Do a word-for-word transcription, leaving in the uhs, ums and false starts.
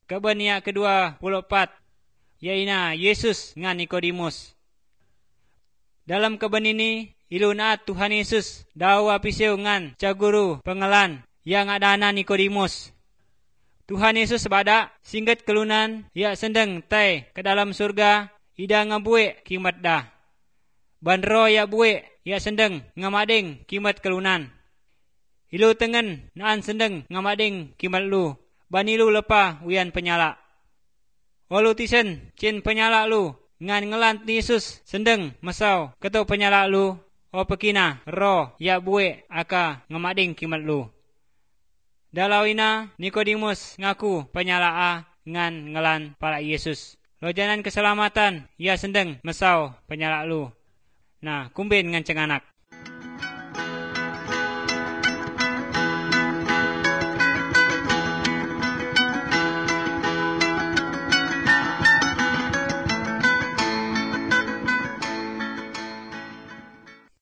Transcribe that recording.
Keben yang kedua puluh empat, iaina Yesus ngan Nikodemus. Dalam keben ini, ilu naat Tuhan Yesus dawa pisau ngan caguru pengelan yang adana Nikodemus. Tuhan Yesus badak singgat kelunan ia sendeng tai ke dalam surga ida ngabuik kimat dah. Ban roh ia buik ia sendeng ngamading kimat kelunan. Ilu tengen naan sendeng ngamading kimat lu. Ban ilu lepa wian penyala. Walu tisen cin penyala lu ngan ngelan Yesus sendeng mesau ketuk penyala lu. O pekina roh ia buik aka ngamading kimat lu. Dalau ina Nikodemus ngaku penyalaa ngan ngelan para Yesus. Lojanan keselamatan ia sendeng mesau penyala lu. Nah, kumbin ngan cenganak.